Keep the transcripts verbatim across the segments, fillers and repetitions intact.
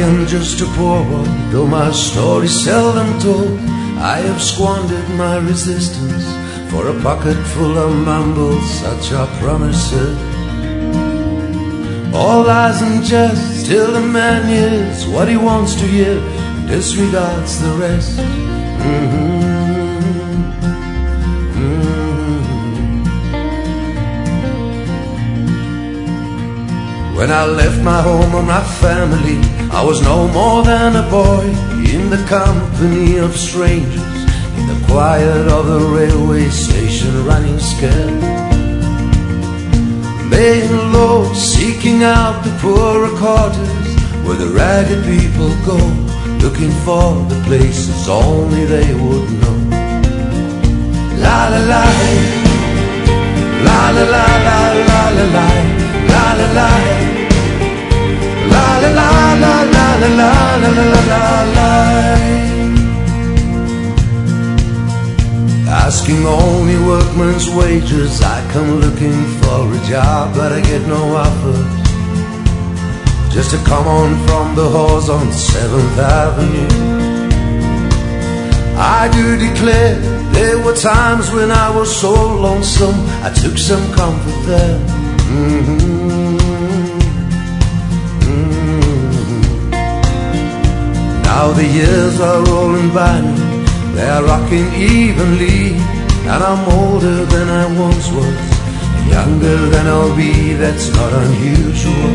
am just a poor one, though my story's seldom told. I have squandered my resistance for a pocket full of mumbles, such are promises. All lies and jest, till the man hears what he wants to hear and disregards the rest. Mm-hmm. When I left my home and my family, I was no more than a boy in the company of strangers, in the quiet of the railway station, running scared, laying low, seeking out the poorer quarters where the ragged people go, looking for the places only they would know. La la la, la la la la la la la. La la la, la la la la la la la la la la la. Asking only workman's wages, I come looking for a job, but I get no offers. Just to come on from the halls on seventh Avenue. I do declare there were times when I was so lonesome, I took some comfort there. Mm-hmm. Mm-hmm. Now the years are rolling by me, they are rocking evenly, and I'm older than I once was, and younger than I'll be. That's not unusual,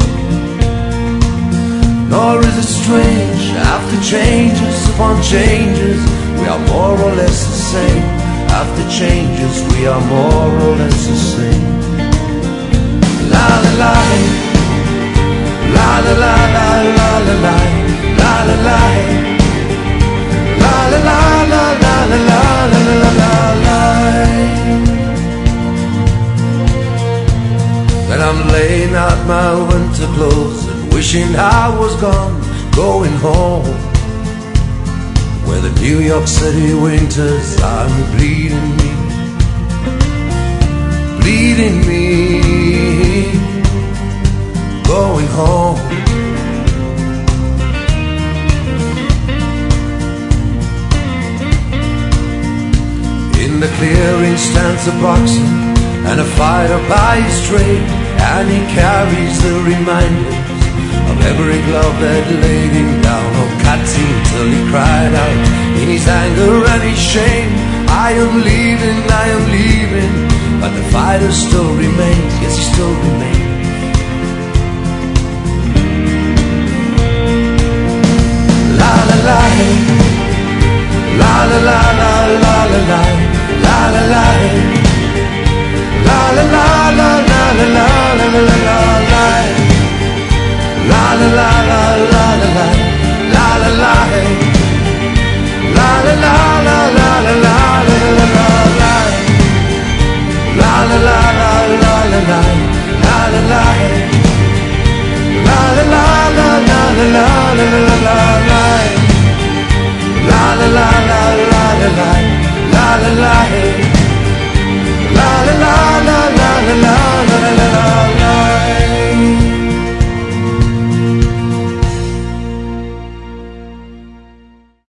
nor is it strange. After changes upon changes, we are more or less the same. After changes, we are more or less the same. La la la, la la la la la la la, la la la, la la la la la la la la la la. Then I'm laying out my winter clothes and wishing I was gone, going home, where the New York City winters are bleeding me, bleeding me, going home. In the clearing stands a boxer and a fighter by his trade, and he carries the reminders of every glove that laid him down, or cut him till he cried out in his anger and his shame, I am leaving, I am leaving. But the fighter still remains, yes, he still remains. La la la, la la la la la la la, la la la, la la la la la la la la la la la. La la la la la la la, la la la, la la la la la la la la la la. La la la la la la la, la la la, la la la la la la la la la la. La la la la la la la.